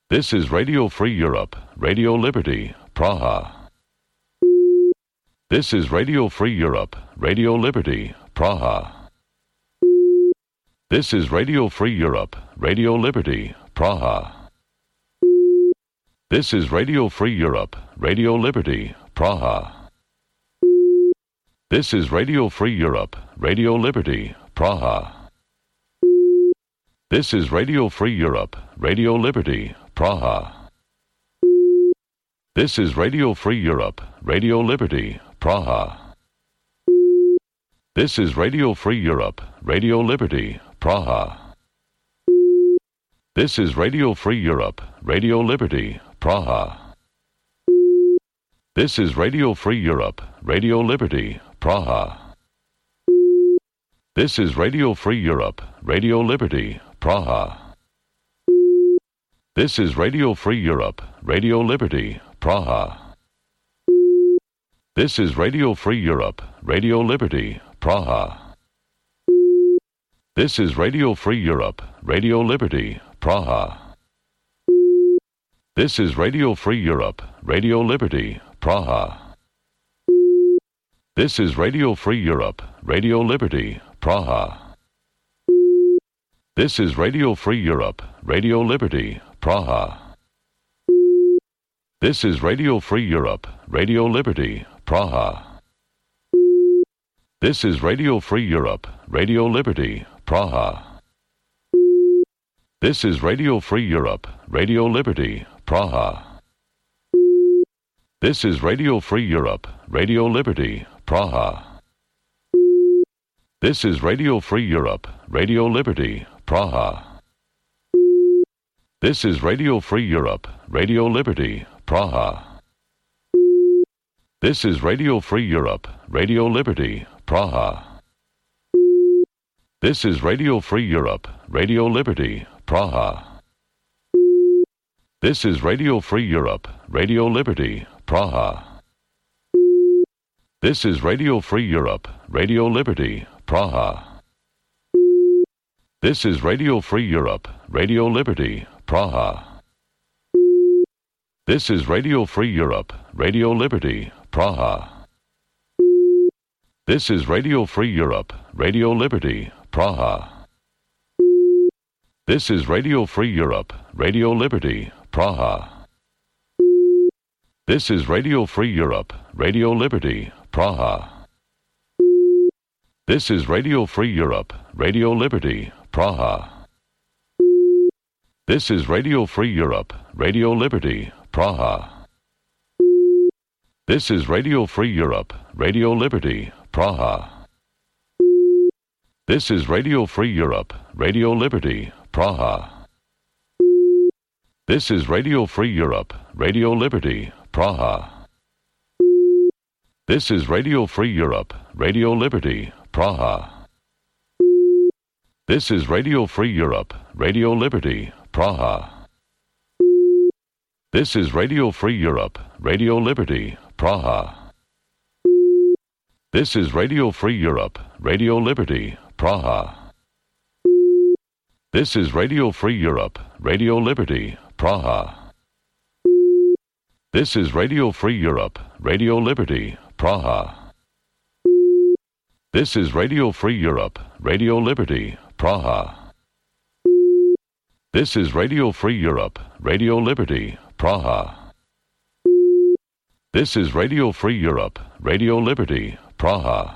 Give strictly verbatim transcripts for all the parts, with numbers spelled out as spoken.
This is Radio Free Europe, Radio Liberty, Praha. This is Radio Free Europe, Radio Liberty, Praha. This is Radio Free Europe, Radio Liberty, Praha. This is Radio Free Europe, Radio Liberty, Praha. This is Radio Free Europe, Radio Liberty, Praha. This is Radio Free Europe, Radio Liberty, Praha. This is Radio Free Europe, Radio Liberty, Praha. This is Radio Free Europe, Radio Liberty, Praha. This is Radio Free Europe, Radio Liberty, Praha. This is Radio Free Europe, Radio Liberty, Praha. This is Radio Free Europe, Radio Liberty, Praha. This is Radio Free Europe, Radio Liberty, Praha. This is Radio Free Europe, Radio Liberty, Praha. This is Radio Free Europe, Radio Liberty, Praha. This is Radio Free Europe, Radio Liberty, Praha. This is Radio Free Europe, Radio Liberty, Praha. This is Radio Free Europe, Radio Liberty, Praha. This is Radio Free Europe, Radio Liberty, Praha. This is Radio Free Europe, Radio Liberty, Praha. This is Radio Free Europe, Radio Liberty, Praha. This is Radio Free Europe, Radio Liberty, Praha. This is Radio Free Europe, Radio Liberty, Praha. This is Radio Free Europe, Radio Liberty, Praha. This is Radio Free Europe, Radio Liberty, Praha. This is Radio Free Europe, Radio Liberty, Praha. This is Radio Free Europe, Radio Liberty, Praha. This is Radio Free Europe, Radio Liberty, Praha. This is Radio Free Europe, Radio Liberty, Praha. This is Radio Free Europe, Radio Liberty, Praha. This is Radio Free Europe, Radio Liberty, Praha. This is Radio Free Europe, Radio Liberty, Praha. This is Radio Free Europe, Radio Liberty, Praha. This is Radio Free Europe, Radio Liberty, Praha. This is Radio Free Europe, Radio Liberty, Praha. This is Radio Free Europe, Radio Liberty, Praha. This is Radio Free Europe, Radio Liberty, Praha. This is Radio Free Europe, Radio Liberty, Praha. This is Radio Free Europe, Radio Liberty, Praha. This is Radio Free Europe, Radio Liberty, Praha. This is Radio Free Europe, Radio Liberty, Praha. This is Radio Free Europe, Radio Liberty, Praha. This is Radio Free Europe, Radio Liberty, Praha. This is Radio Free Europe, Radio Liberty, Praha. This is Radio Free Europe, Radio Liberty, Praha. This is Radio Free Europe, Radio Liberty, Praha. This is Radio Free Europe, Radio Liberty, Praha.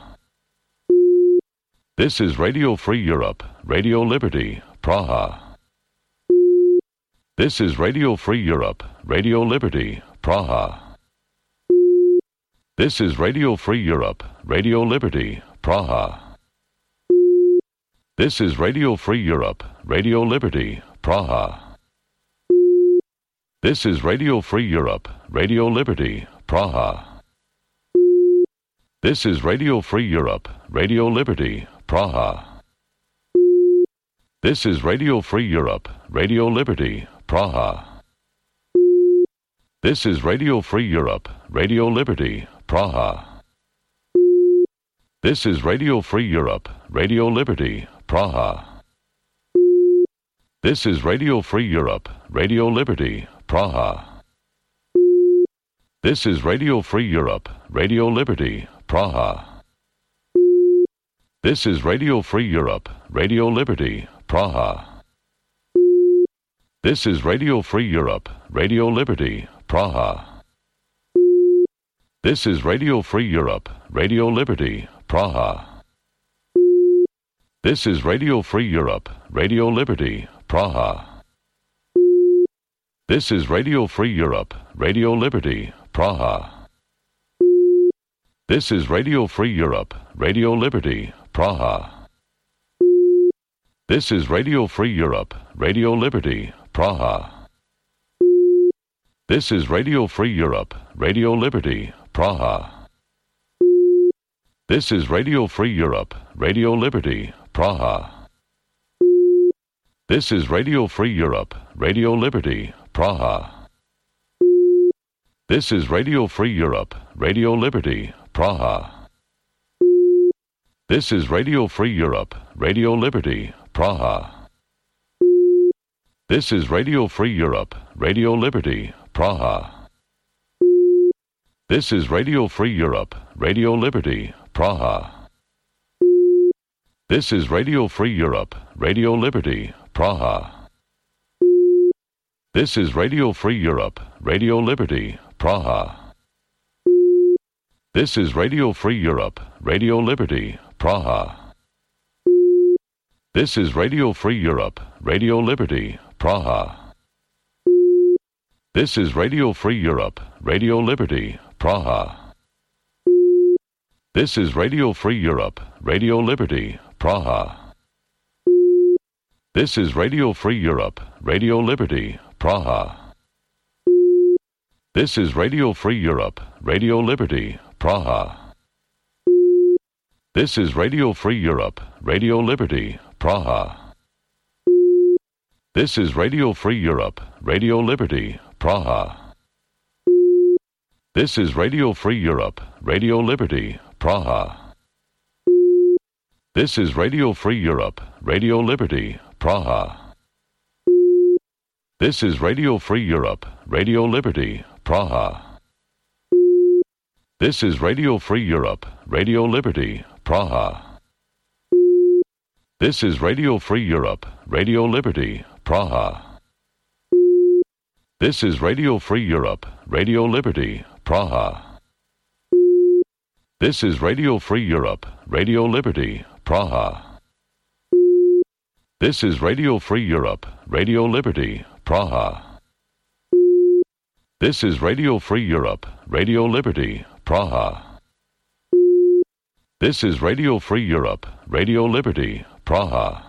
This is Radio Free Europe, Radio Liberty, Praha. This is Radio Free Europe, Radio Liberty, Praha. This is Radio Free Europe, Radio Liberty, Praha. This is Radio Free Europe, Radio Liberty, Praha. This is Radio Free Europe, Radio Liberty, Praha. This is Radio Free Europe, Radio Liberty, Praha. This is Radio Free Europe, Radio Liberty, Praha. This is Radio Free Europe, Radio Liberty, Praha. This is Radio Free Europe, Radio Liberty, Praha. This is Radio Free Europe, Radio Liberty, Praha. This is Radio Free Europe, Radio Liberty, Praha. This is Radio Free Europe, Radio Liberty, Praha. This is Radio Free Europe, Radio Liberty, Praha. This is Radio Free Europe, Radio Liberty, Praha. This is Radio Free Europe, Radio Liberty, Praha. This is Radio Free Europe, Radio Liberty, Praha. This is Radio Free Europe, Radio Liberty, Praha. This is Radio Free Europe, Radio Liberty, Praha. This is Radio Free Europe, Radio Liberty, Praha. This is Radio Free Europe, Radio Liberty, Praha. This is Radio Free Europe, Radio Liberty, Praha. This is Radio Free Europe, Radio Liberty, Praha. This is Radio Free Europe, Radio Liberty, Praha. This is Radio Free Europe, Radio Liberty, Praha. This is Radio Free Europe, Radio Liberty, Praha. This is Radio Free Europe, Radio Liberty, Praha. This is Radio Free Europe, Radio Liberty, Praha. This is Radio Free Europe, Radio Liberty, Praha. This is Radio Free Europe, Radio Liberty, Praha. This is Radio Free Europe, Radio Liberty, Praha. This is Radio Free Europe, Radio Liberty, Praha. This is Radio Free Europe, Radio Liberty, Praha. This is Radio Free Europe, Radio Liberty, Praha. This is Radio Free Europe, Radio Liberty, Praha. This is Radio Free Europe, Radio Liberty, Praha. This is Radio Free Europe, Radio Liberty, Praha. This is Radio Free Europe, Radio Liberty, Praha. This is Radio Free Europe, Radio Liberty, Praha. This is Radio Free Europe, Radio Liberty, Praha. This is Radio Free Europe, Radio Liberty, Praha. This is Radio Free Europe, Radio Liberty, Praha. This is Radio Free Europe, Radio Liberty, Praha. This is Radio Free Europe, Radio Liberty, Praha. This is Radio Free Europe, Radio Liberty, Praha. This is Radio Free Europe, Radio Liberty, Praha.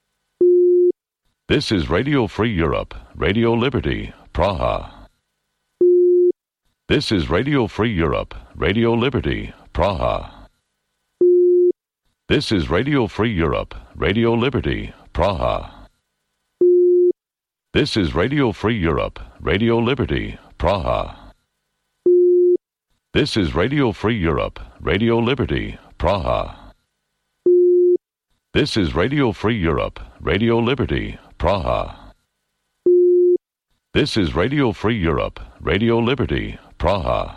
This is Radio Free Europe, Radio Liberty, Praha. This is Radio Free Europe, Radio Liberty, Praha. This is Radio Free Europe, Radio Liberty, Praha. This is Radio Free Europe, Radio Liberty, Praha. This is Radio Free Europe, Radio Liberty, Praha. This is Radio Free Europe, Radio Liberty, Praha. This is Radio Free Europe, Radio Liberty, Praha.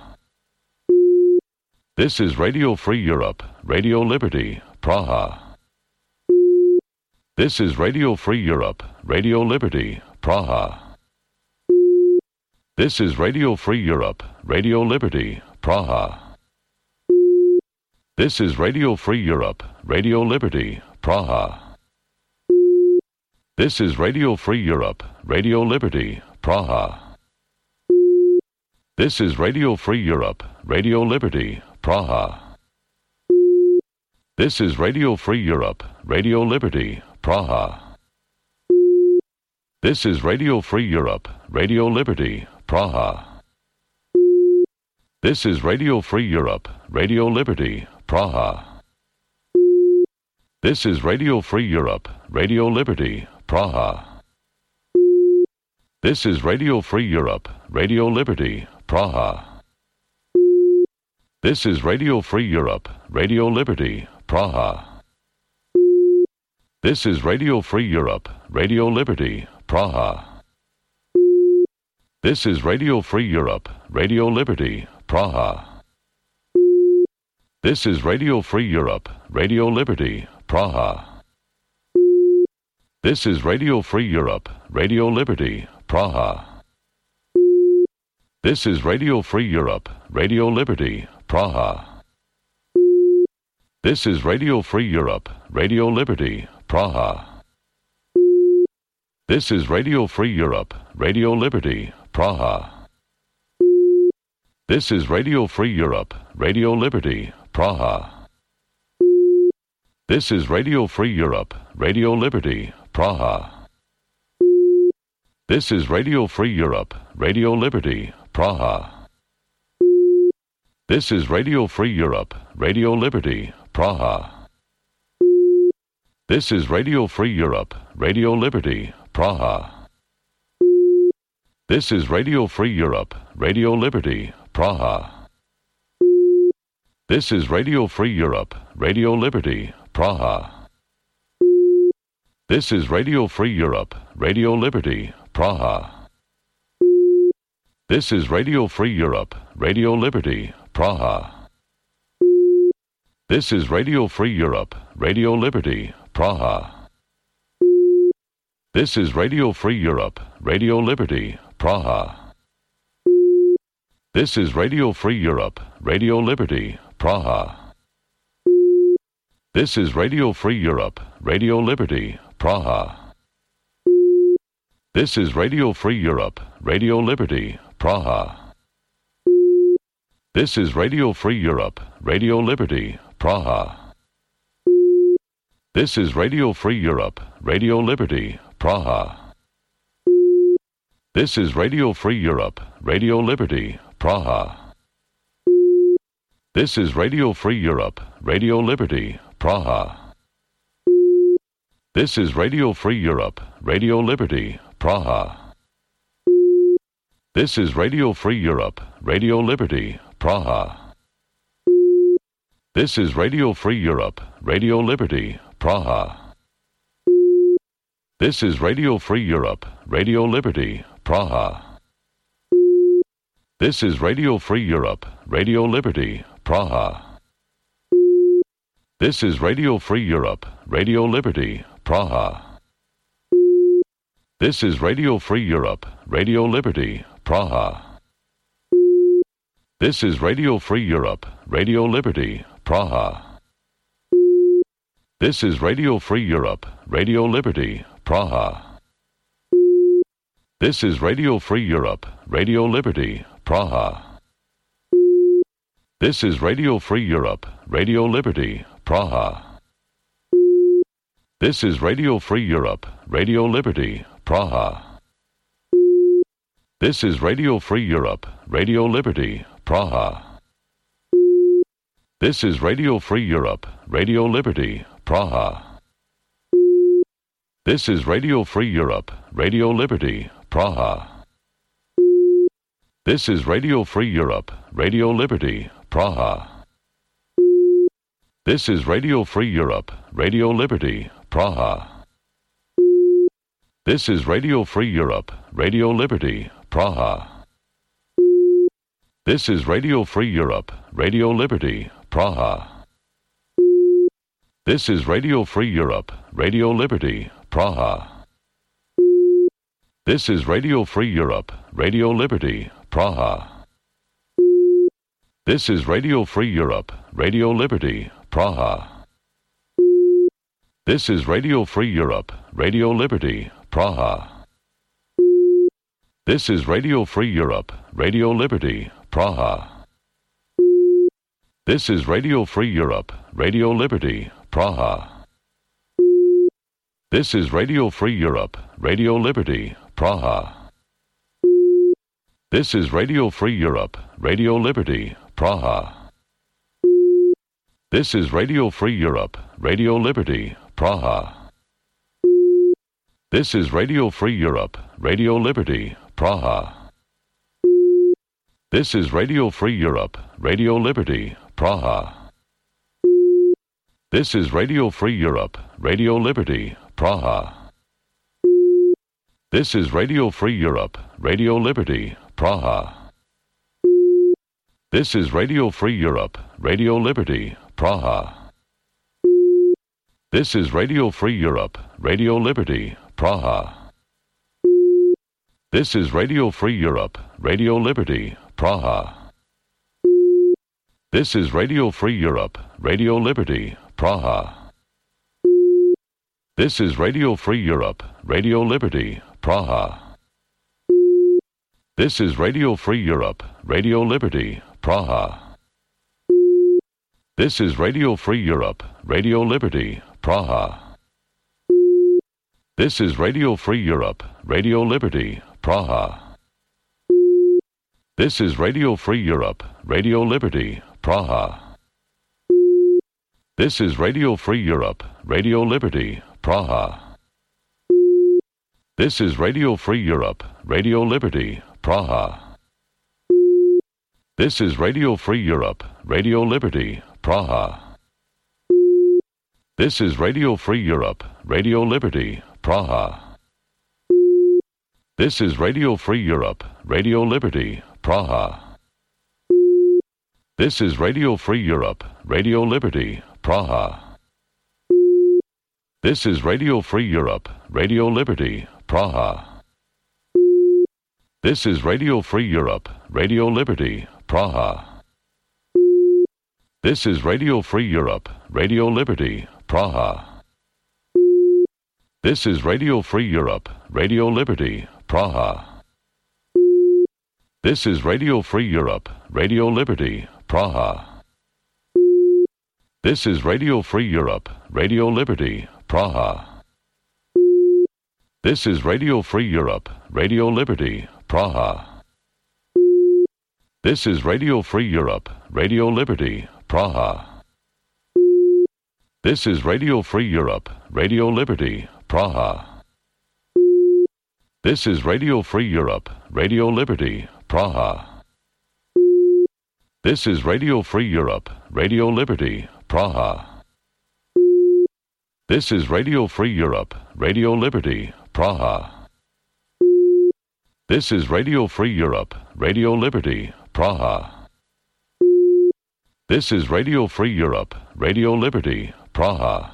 This is Radio Free Europe, Radio Liberty, Praha. This is Radio Free Europe, Radio Liberty, Praha. This is Radio Free Europe, Radio Liberty, Praha. This is Radio Free Europe, Radio Liberty, Praha. This is Radio Free Europe, Radio Liberty, Praha. This is Radio Free Europe, Radio Liberty, Praha. This is Radio Free Europe, Radio Liberty, Praha. This is Radio Free Europe, Radio Liberty, Praha. This is Radio Free Europe, Radio Liberty, Praha. This is Radio Free Europe, Radio Liberty, Praha. This is Radio Free Europe, Radio Liberty, Praha. This is Radio Free Europe, Radio Liberty, Praha. This is Radio Free Europe, Radio Liberty, Praha. This is Radio Free Europe, Radio Liberty, Praha. This is Radio Free Europe, Radio Liberty, Praha. This is Radio Free Europe, Radio Liberty, Praha. This is Radio Free Europe, Radio Liberty, Praha. This is Radio Free Europe, Radio Liberty, Praha. This is Radio Free Europe, Radio Liberty, Praha. This is Radio Free Europe, Radio Liberty, Praha. This is Radio Free Europe, Radio Liberty, Praha. This is Radio Free Europe, Radio Liberty, Praha. This is Radio Free Europe, Radio Liberty, Praha. This is Radio Free Europe, Radio Liberty, Praha. This is Radio Free Europe, Radio Liberty, Praha. This is Radio Free Europe, Radio Liberty, Praha. This is Radio Free Europe, Radio Liberty, Praha. This is Radio Free Europe, Radio Liberty, Praha. This is Radio Free Europe, Radio Liberty, Praha. This is Radio Free Europe, Radio Liberty, Praha. This is Radio Free Europe, Radio Liberty, Praha. This is Radio Free Europe, Radio Liberty, Praha. This is Radio Free Europe, Radio Liberty, Praha. This is Radio Free Europe, Radio Liberty, Praha. This is Radio Free Europe, Radio Liberty, Praha. This is Radio Free Europe, Radio Liberty, Praha. This is Radio Free Europe, Radio Liberty, Praha. This is Radio Free Europe, Radio Liberty, Praha. This is Radio Free Europe, Radio Liberty, Praha. This is Radio Free Europe, Radio Liberty, Praha. This is Radio Free Europe, Radio Liberty, Praha. This is Radio Free Europe, Radio Liberty, Praha. This is Radio Free Europe, Radio Liberty, Praha. This is Radio Free Europe, Radio Liberty, Praha. This is Radio Free Europe, Radio Liberty, Praha. This is Radio Free Europe, Radio Liberty, Praha. This is Radio Free Europe, Radio Liberty, Praha. This is Radio Free Europe, Radio Liberty, Praha. This is Radio Free Europe, Radio Liberty, Praha. This is Radio Free Europe, Radio Liberty, Praha. This is Radio Free Europe, Radio Liberty, Praha. This is Radio Free Europe, Radio Liberty, Praha. This is Radio Free Europe, Radio Liberty, Praha. This is Radio Free Europe, Radio Liberty, Praha. This is Radio Free Europe, Radio Liberty, Praha. This is Radio Free Europe, Radio Liberty, Praha. This is Radio Free Europe, Radio Liberty, Praha. This is Radio Free Europe, Radio Liberty, Praha. This is Radio Free Europe, Radio Liberty, Praha. This is Radio Free Europe, Radio Liberty, Praha. This is Radio Free Europe, Radio Liberty, Praha. This is Radio Free Europe, Radio Liberty, Praha. This is Radio Free Europe, Radio Liberty, Praha. This is Radio Free Europe, Radio Liberty, Praha. This is Radio Free Europe, Radio Liberty, Praha. This is Radio Free Europe, Radio Liberty, Praha. This is Radio Free Europe, Radio Liberty, Praha. This is Radio Free Europe, Radio Liberty, Praha. This is Radio Free Europe, Radio Liberty, Praha. This is Radio Free Europe, Radio Liberty, Praha. This is Radio Free Europe, Radio Liberty, Praha. This is Radio Free Europe, Radio Liberty, Praha. This is Radio Free Europe, Radio Liberty, Praha. This is Radio Free Europe, Radio Liberty, Praha. This is Radio Free Europe, Radio Liberty, Praha. This is Radio Free Europe, Radio Liberty, Praha. This is Radio Free Europe, Radio Liberty, Praha. This is Radio Free Europe, Radio Liberty, Praha. This is Radio Free Europe, Radio Liberty, Praha. This is Radio Free Europe, Radio Liberty, Praha. This is Radio Free Europe, Radio Liberty, Praha. This is Radio Free Europe, Radio Liberty, Praha. This is Radio Free Europe, Radio Liberty, Praha. This is Radio Free Europe, Radio Liberty, Praha. This is Radio Free Europe, Radio Liberty, Praha. This is Radio Free Europe, Radio Liberty, Praha. This is Radio Free Europe, Radio Liberty, Praha. This is Radio Free Europe, Radio Liberty, Praha. This is Radio Free Europe, Radio Liberty, Praha. This is Radio Free Europe, Radio Liberty, Praha. This is Radio Free Europe, Radio Liberty, Praha. This is Radio Free Europe, Radio Liberty, Praha. This is Radio Free Europe, Radio Liberty, Praha. This is Radio Free Europe, Radio Liberty, Praha. This is Radio Free Europe, Radio Liberty, Praha. This is Radio Free Europe, Radio Liberty, Praha. This is Radio Free Europe, Radio Liberty, Praha. This is Radio Free Europe, Radio Liberty, Praha.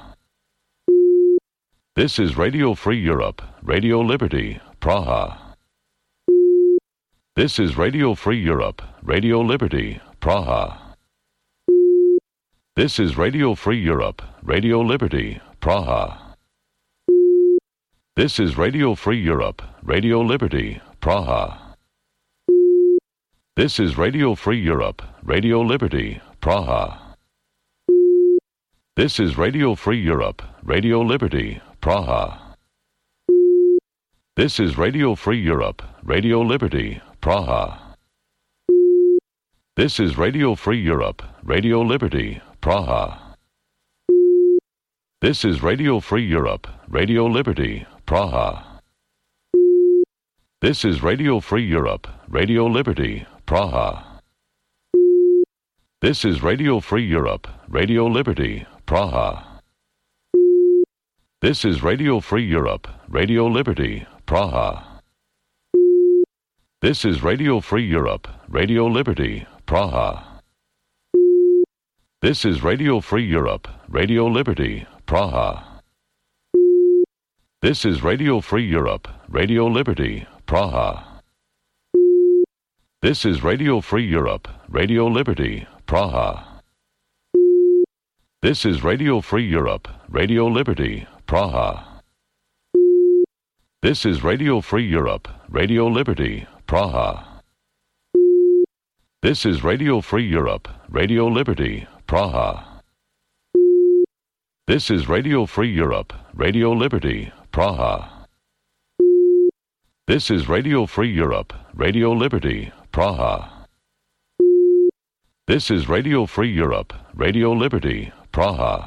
This is Radio Free Europe, Radio Liberty, Praha. This is Radio Free Europe, Radio Liberty, Praha. This is Radio Free Europe, Radio Liberty, Praha. This is Radio Free Europe, Radio Liberty, Praha. This is Radio Free Europe, Radio Liberty, Praha. This is Radio Free Europe, Radio Liberty, Praha. This is Radio Free Europe, Radio Liberty, Praha. This is Radio Free Europe, Radio Liberty, Praha. This is Radio Free Europe, Radio Liberty, Praha. This is Radio Free Europe, Radio Liberty, Praha. This is Radio Free Europe, Radio Liberty, Praha. This is Radio Free Europe, Radio Liberty, Praha. This is Radio Free Europe, Radio Liberty, Praha. This is Radio Free Europe, Radio Liberty, Praha. This is Radio Free Europe, Radio Liberty, Praha. This is Radio Free Europe, Radio Liberty, Praha. This is Radio Free Europe, Radio Liberty, Praha. This is Radio Free Europe, Radio Liberty, Praha. This is Radio Free Europe, Radio Liberty, Praha. This is Radio Free Europe, Radio Liberty, Praha. This is Radio Free Europe, Radio Liberty, Praha. This is Radio Free Europe, Radio Liberty, Praha.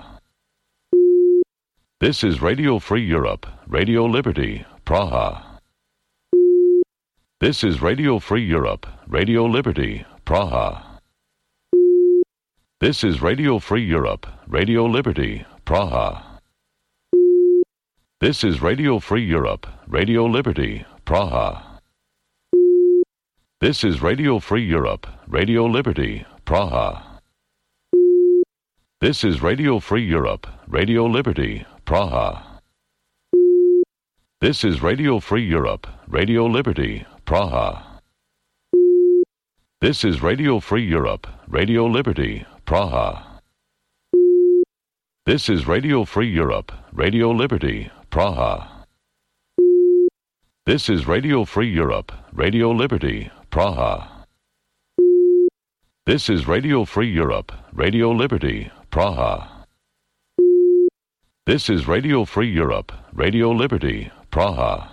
This is Radio Free Europe, Radio Liberty, Praha. This is Radio Free Europe, Radio Liberty, Praha. This is Radio Free Europe, Radio Liberty, Praha. This is Radio Free Europe, Radio Liberty, Praha. This is Radio Free Europe, Radio Liberty, Praha. This is Radio Free Europe, Radio Liberty, Praha. This is Radio Free Europe, Radio Liberty, Praha. This is Radio Free Europe, Radio Liberty, Praha. This is Radio Free Europe, Radio Liberty, Praha. This is Radio Free Europe, Radio Liberty, Praha. This is Radio Free Europe, Radio Liberty, Praha. This is Radio Free Europe, Radio Liberty, Praha.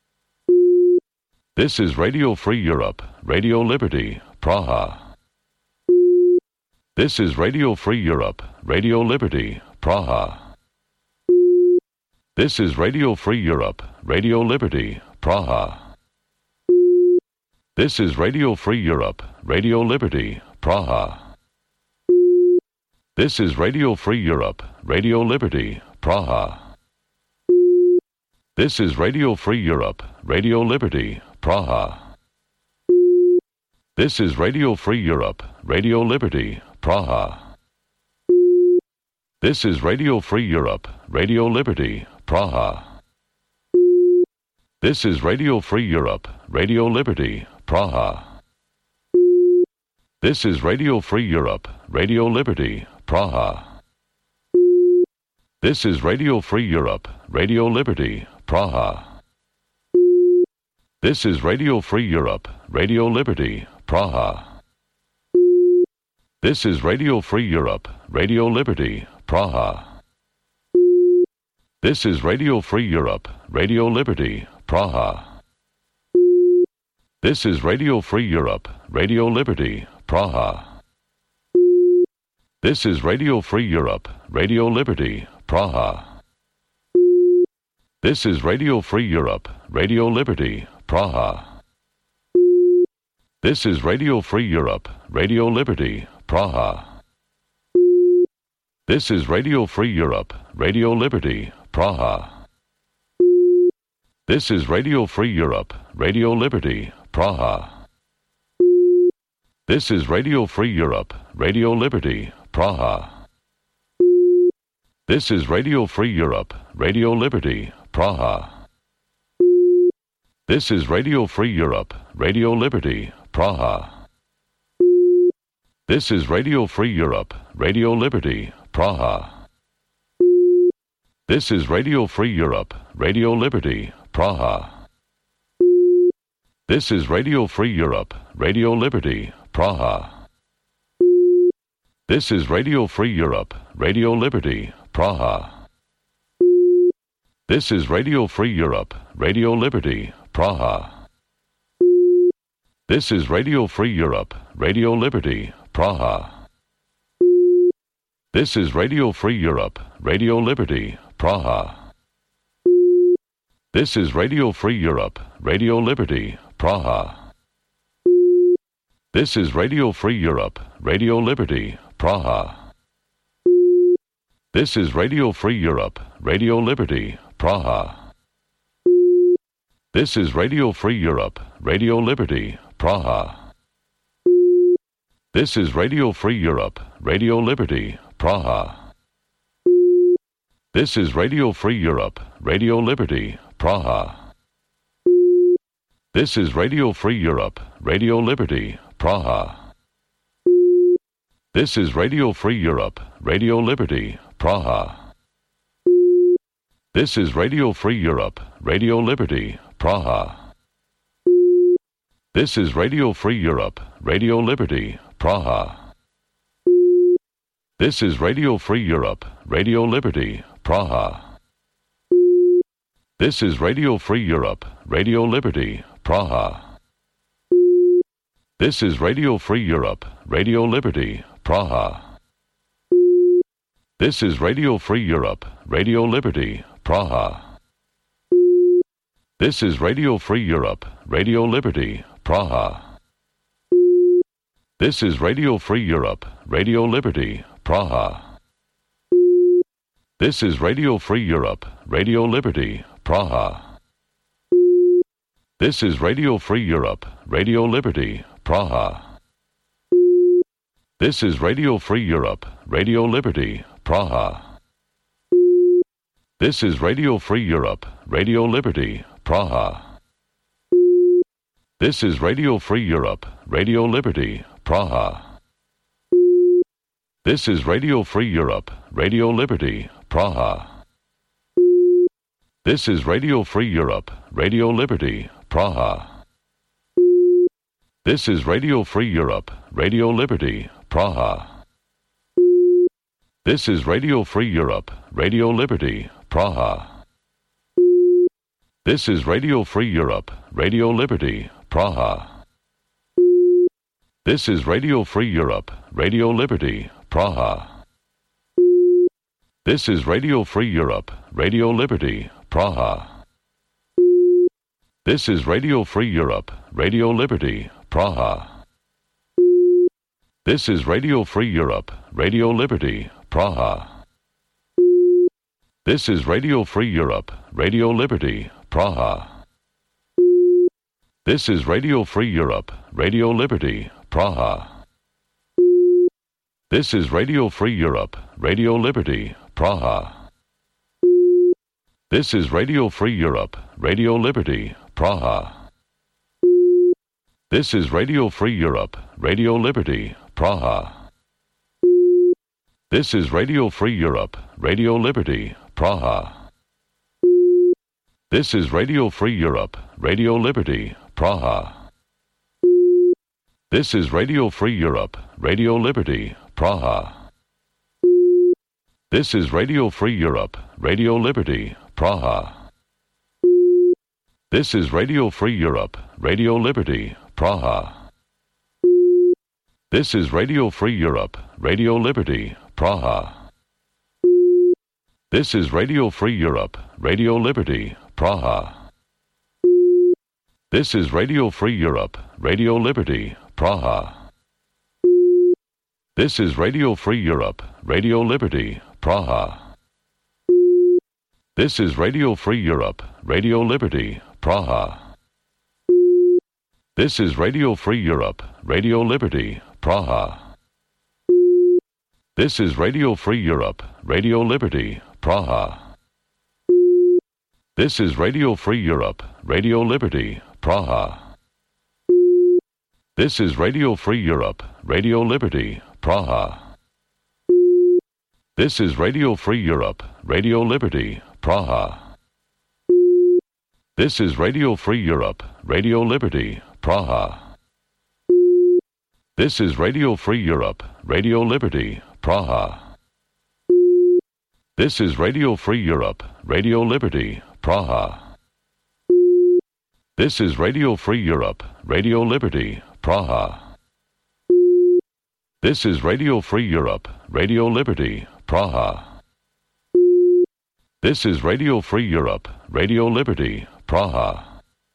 This is Radio Free Europe, Radio Liberty, Praha. This is Radio Free Europe, Radio Liberty, Praha. This is Radio Free Europe, Radio Liberty, Praha. This is Radio Free Europe, Radio Liberty, Praha. This is Radio Free Europe, Radio Liberty, Praha. This is Radio Free Europe, Radio Liberty, Praha. This is Radio Free Europe, Radio Liberty, Praha. This is Radio Free Europe, Radio Liberty, Praha. This is Radio Free Europe, Radio Liberty, Praha. This is Radio Free Europe, Radio Liberty, Praha. This is Radio Free Europe, Radio Liberty, Praha. This is Radio Free Europe, Radio Liberty, Praha. This is Radio Free Europe, Radio Liberty, Praha. This is Radio Free Europe, Radio Liberty, Praha. This is Radio Free Europe, Radio Liberty, Praha. This is Radio Free Europe, Radio Liberty, Praha. This is Radio Free Europe, Radio Liberty, Praha. This is Radio Free Europe, Radio Liberty, Praha. This is Radio Free Europe, Radio Liberty, Praha. This is Radio Free Europe, Radio Liberty, Praha. This is Radio Free Europe, Radio Liberty, Praha. This is Radio Free Europe, Radio Liberty, Praha. This is Radio Free Europe, Radio Liberty, Praha. This is Radio Free Europe, Radio Liberty, Praha. This is Radio Free Europe, Radio Liberty, Praha. This is Radio Free Europe, Radio Liberty, Praha. This is Radio Free Europe, Radio Liberty, Praha. This is Radio Free Europe, Radio Liberty, Praha. This is Radio Free Europe, Radio Liberty, Praha. This is Radio Free Europe, Radio Liberty, Praha. This is Radio Free Europe, Radio Liberty, Praha. This is Radio Free Europe, Radio Liberty, Praha. This is Radio Free Europe, Radio Liberty, Praha. This is Radio Free Europe, Radio Liberty, Praha. This is Radio Free Europe, Radio Liberty, Praha. This is Radio Free Europe, Radio Liberty, Praha. This is Radio Free Europe, Radio Liberty, Praha. This is Radio Free Europe, Radio Liberty, Praha. This is Radio Free Europe, Radio Liberty, Praha. This is Radio Free Europe, Radio Liberty, Praha. This is Radio Free Europe, Radio Liberty, Praha. This is Radio Free Europe, Radio Liberty, Praha. This is Radio Free Europe, Radio Liberty, Praha. This is Radio Free Europe, Radio Liberty, Praha. This is Radio Free Europe, Radio Liberty, Praha. This is Radio Free Europe, Radio Liberty, Praha. This is Radio Free Europe, Radio Liberty, Praha. This is Radio Free Europe, Radio Liberty, Praha. This is Radio Free Europe, Radio Liberty, Praha. This is Radio Free Europe, Radio Liberty, Praha. This is Radio Free Europe, Radio Liberty, Praha. This is Radio Free Europe, Radio Liberty, Praha. This is Radio Free Europe, Radio Liberty, Praha. This is Radio Free Europe, Radio Liberty, Praha. This is Radio Free Europe, Radio Liberty, Praha. This is Radio Free Europe, Radio Liberty, Praha. This is Radio Free Europe, Radio Liberty, Praha. This is Radio Free Europe, Radio Liberty, Praha. This is Radio Free Europe, Radio Liberty, Praha. This is Radio Free Europe, Radio Liberty, Praha. This is Radio Free Europe, Radio Liberty, Praha. This is Radio Free Europe, Radio Liberty, Praha. This is Radio Free Europe, Radio Liberty, Praha. This is Radio Free Europe, Radio Liberty, Praha. This is Radio Free Europe, Radio Liberty, Praha. This is Radio Free Europe, Radio Liberty, Praha. This is Radio Free Europe, Radio Liberty, Praha. This is Radio Free Europe, Radio Liberty, Praha. This is Radio Free Europe, Radio Liberty, Praha. This is Radio Free Europe, Radio Liberty, Praha. This is Radio Free Europe, Radio Liberty, Praha. This is Radio Free Europe, Radio Liberty, Praha. This is Radio Free Europe, Radio Liberty, Praha. This is Radio Free Europe, Radio Liberty, Praha. This is Radio Free Europe, Radio Liberty, Praha. This is Radio Free Europe, Radio Liberty, Praha. This is Radio Free Europe, Radio Liberty, Praha. This is Radio Free Europe, Radio Liberty, Praha. This is Radio Free Europe, Radio Liberty, Praha. This is Radio Free Europe, Radio Liberty, Praha. This is Radio Free Europe, Radio Liberty, Praha. This is Radio Free Europe, Radio Liberty, Praha. This is Radio Free Europe, Radio Liberty, Praha. This is Radio Free Europe, Radio Liberty, Praha. This is Radio Free Europe, Radio Liberty, Praha. This is Radio Free Europe, Radio Liberty, Praha.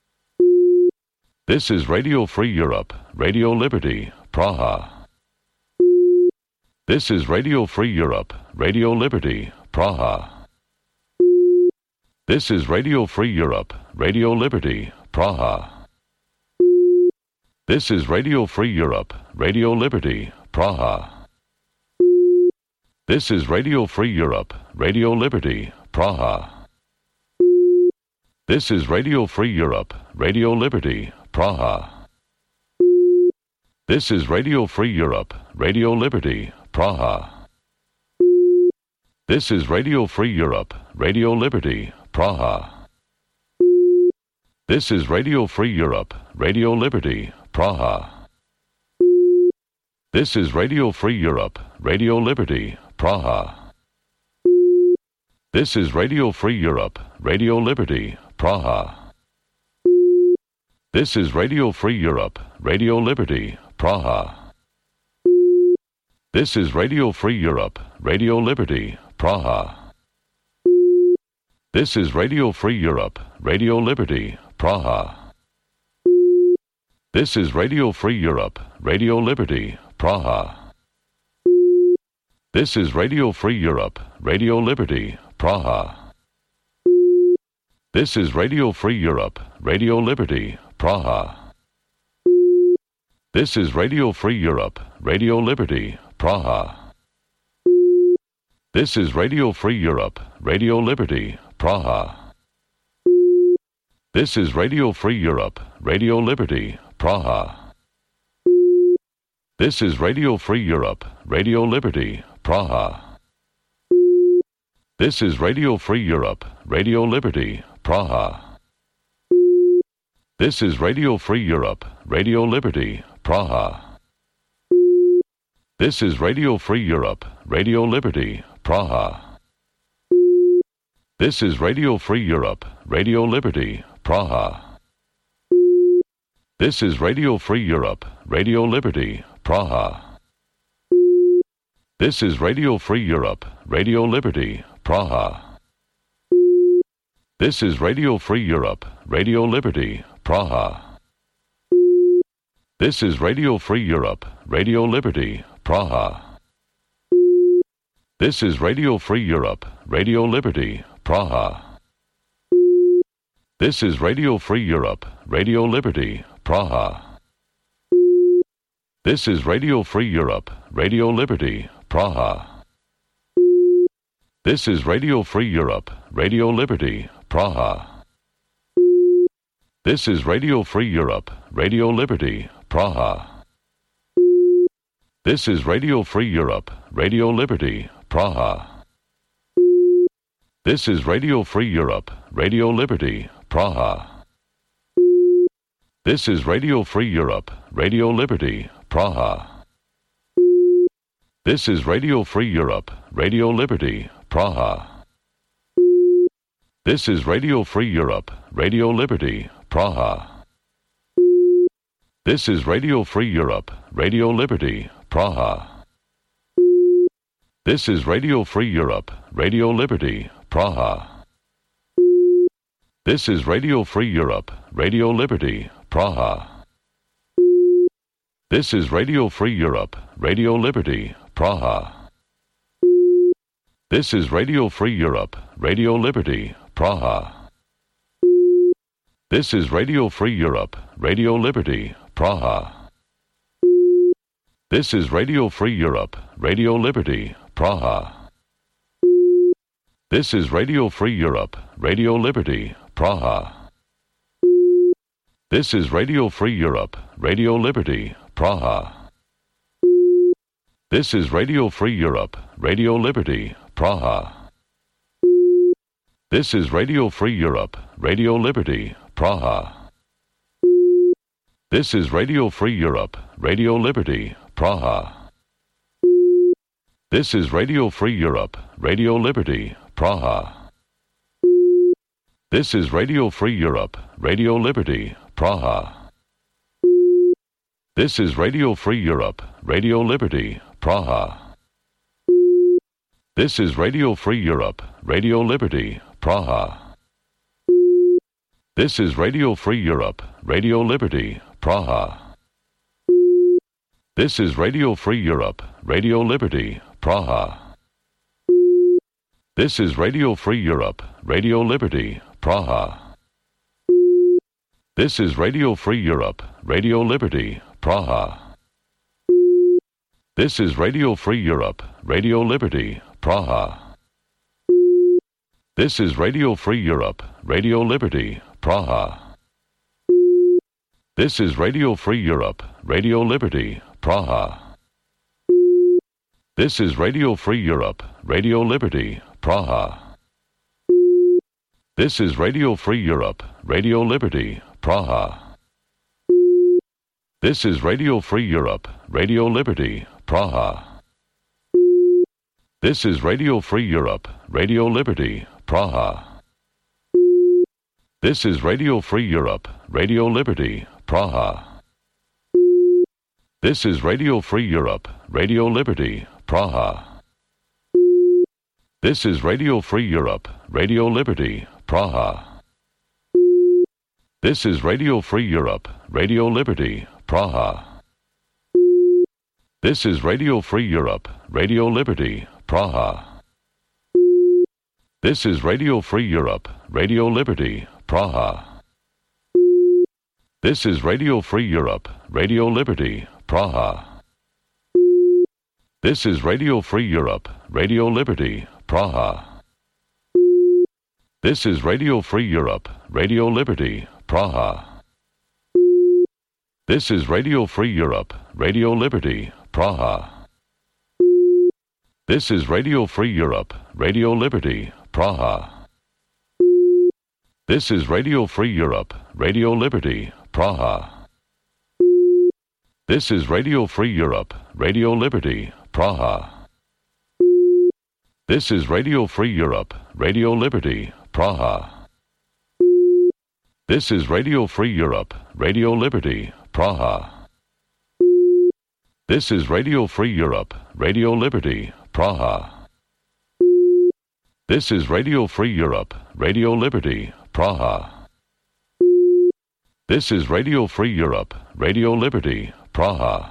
This is Radio Free Europe, Radio Liberty, Praha. This is Radio Free Europe, Radio Liberty, Praha. This is Radio Free Europe, Radio Liberty, Praha. This is Radio Free Europe, Radio Liberty, Praha. This is Radio Free Europe, Radio Liberty, Praha. This is Radio Free Europe, Radio Liberty, Praha. This is Radio Free Europe, Radio Liberty, Praha. This is Radio Free Europe, Radio Liberty, Praha. This is Radio Free Europe, Radio Liberty, Praha. This is Radio Free Europe, Radio Liberty, Praha. This is Radio Free Europe, Radio Liberty, Praha. This is Radio Free Europe, Radio Liberty, Praha. This is Radio Free Europe, Radio Liberty, Praha. This is Radio Free Europe, Radio Liberty, Praha. This is Radio Free Europe, Radio Liberty, Praha. This is Radio Free Europe, Radio Liberty, Praha. This is Radio Free Europe, Radio Liberty, Praha. This is Radio Free Europe, Radio Liberty, Praha. This is Radio Free Europe, Radio Liberty, Praha. This is Radio Free Europe, Radio Liberty, Praha. This is Radio Free Europe, Radio Liberty, Praha. This is Radio Free Europe, Radio Liberty, Praha. This is Radio Free Europe, Radio Liberty, Praha. This is Radio Free Europe, Radio Liberty, Praha. This is Radio Free Europe, Radio Liberty, Praha. This is Radio Free Europe, Radio Liberty, Praha. This is Radio Free Europe, Radio Liberty, Praha. This is Radio Free Europe, Radio Liberty, Praha. This is Radio Free Europe, Radio Liberty, Praha. This is Radio Free Europe, Radio Liberty, Praha. This is Radio Free Europe, Radio Liberty, Praha. This is Radio Free Europe, Radio Liberty, Praha. This is Radio Free Europe, Radio Liberty, Praha. This is Radio Free Europe, Radio Liberty, Praha. This is Radio Free Europe, Radio Liberty, Praha. This is Radio Free Europe, Radio Liberty, Praha. This is Radio Free Europe, Radio Liberty, Praha. This is Radio Free Europe, Radio Liberty, Praha. This is Radio Free Europe, Radio Liberty, Praha. This is Radio Free Europe, Radio Liberty, Praha. This is Radio Free Europe, Radio Liberty, Praha. This is Radio Free Europe, Radio Liberty, Praha. This is Radio Free Europe, Radio Liberty, Praha. This is Radio Free Europe, Radio Liberty, Praha. This is Radio Free Europe, Radio Liberty, Praha. This is Radio Free Europe, Radio Liberty, Praha. This is Radio Free Europe, Radio Liberty, Praha. This is Radio Free Europe, Radio Liberty, Praha. This is Radio Free Europe, Radio Liberty, Praha. This is Radio Free Europe, Radio Liberty, Praha. This is Radio Free Europe, Radio Liberty, Praha. This is Radio Free Europe, Radio Liberty, Praha. This is Radio Free Europe, Radio Liberty, Praha. This is Radio Free Europe, Radio Liberty, Praha. This is Radio Free Europe, Radio Liberty, Praha. This is Radio Free Europe, Radio Liberty, Praha. This is Radio Free Europe, Radio Liberty, Praha. This is Radio Free Europe, Radio Liberty, Praha. This is Radio Free Europe, Radio Liberty, Praha. This is Radio Free Europe, Radio Liberty, Praha. This is Radio Free Europe, Radio Liberty, Praha. This is Radio Free Europe, Radio Liberty, Praha. This is Radio Free Europe, Radio Liberty, Praha. This is Radio Free Europe, Radio Liberty, Praha. This is Radio Free Europe, Radio Liberty, Praha. This is Radio Free Europe, Radio Liberty, Praha. This is Radio Free Europe, Radio Liberty, Praha. This is Radio Free Europe, Radio Liberty, Praha. This is Radio Free Europe, Radio Liberty, Praha. This is Radio Free Europe, Radio Liberty, Praha. This is Radio Free Europe, Radio Liberty, Praha. This is Radio Free Europe, Radio Liberty, Praha. This is Radio Free Europe, Radio Liberty, Praha. This is Radio Free Europe, Radio Liberty, Praha. This is Radio Free Europe, Radio Liberty, Praha. This is Radio Free Europe, Radio Liberty, Praha. This is Radio Free Europe, Radio Liberty, Praha. This is Radio Free Europe, Radio Liberty, Praha. This is Radio Free Europe, Radio Liberty, Praha. This is Radio Free Europe, Radio Liberty, Praha. This is Radio Free Europe, Radio Liberty, Praha. This is Radio Free Europe, Radio Liberty, Praha. This is Radio Free Europe, Radio Liberty, Praha. This is Radio Free Europe, Radio Liberty, Praha.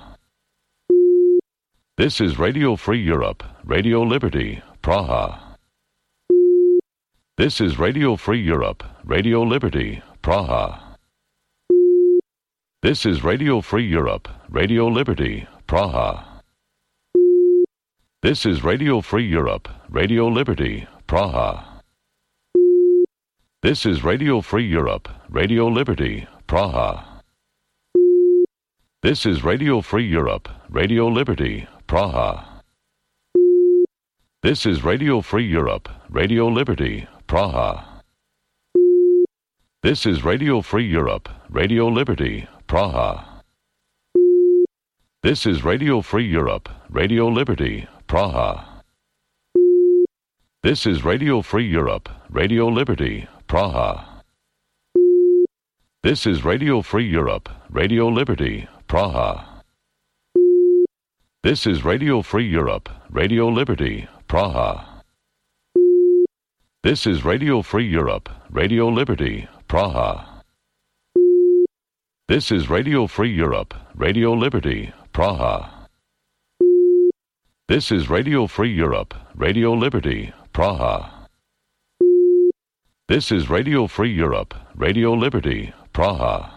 This is Radio Free Europe, Radio Liberty, Praha. This is Radio Free Europe, Radio Liberty, Praha. This is Radio Free Europe, Radio Liberty, Praha. This is Radio Free Europe, Radio Liberty, Praha. This is Radio Free Europe, Radio Liberty, Praha. This is Radio Free Europe, Radio Liberty, Praha. This is Radio Free Europe, Radio Liberty, Praha. This is Radio Free Europe, Radio Liberty, Praha. This is Radio Free Europe, Radio Liberty, Praha. This is Radio Free Europe, Radio Liberty, Praha. This is Radio Free Europe, Radio Liberty, Praha. This is Radio Free Europe, Radio Liberty, Praha. This is Radio Free Europe, Radio Liberty, Praha. This is Radio Free Europe, Radio Liberty, Praha. This is Radio Free Europe, Radio Liberty, Praha. This is Radio Free Europe, Radio Liberty, Praha.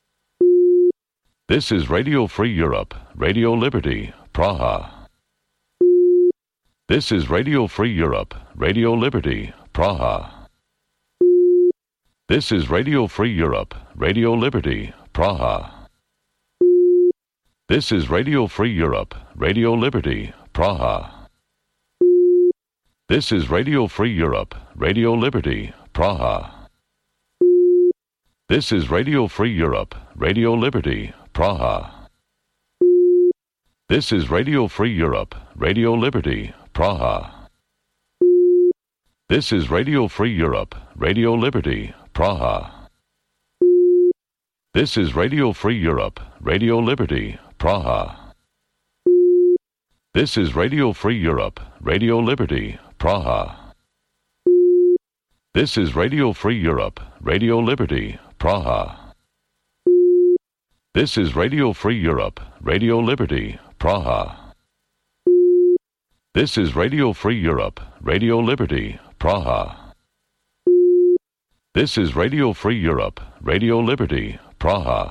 This is Radio Free Europe, Radio Liberty, Praha. This is Radio Free Europe, Radio Liberty, Praha. This is Radio Free Europe, Radio Liberty, Praha. This is Radio Free Europe, Radio Liberty, Praha. This is Radio Free Europe, Radio Liberty, Praha. This is Radio Free Europe, Radio Liberty, Praha. This is Radio Free Europe, Radio Liberty, Praha. This is Radio Free Europe, Radio Liberty, Praha. This is Radio Free Europe, Radio Liberty, Praha. This is Radio Free Europe, Radio Liberty, Praha. This is Radio Free Europe, Radio Liberty, Praha. This is Radio Free Europe, Radio Liberty, Praha. This is Radio Free Europe, Radio Liberty, Praha. This is Radio Free Europe, Radio Liberty, Praha.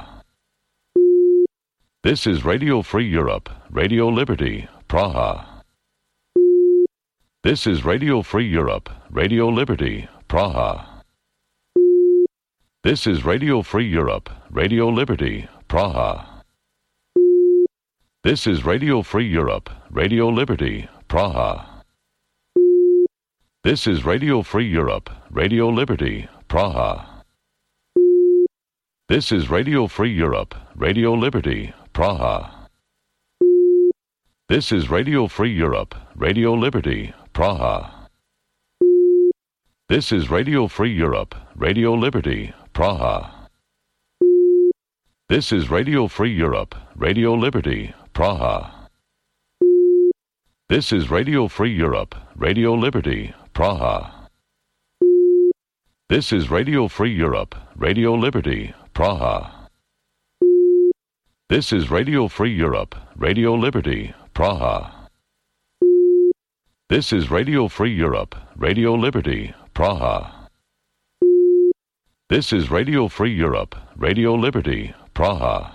This is Radio Free Europe, Radio Liberty, Praha. This is Radio Free Europe, Radio Liberty, Praha. This is Radio Free Europe, Radio Liberty, Praha. This is Radio Free Europe, Radio Liberty, Praha. This is Radio Free Europe, Radio Liberty, Praha. This is Radio Free Europe, Radio Liberty, Praha. This is Radio Free Europe, Radio Liberty, Praha. This is Radio Free Europe, Radio Liberty, Praha. This is Radio Free Europe, Radio Liberty, Praha. This is Radio Free Europe, Radio Liberty, Praha. This is Radio Free Europe, Radio Liberty, Praha. This is Radio Free Europe, Radio Liberty, Praha. This is Radio Free Europe, Radio Liberty, Praha. This is Radio Free Europe, Radio Liberty, Praha.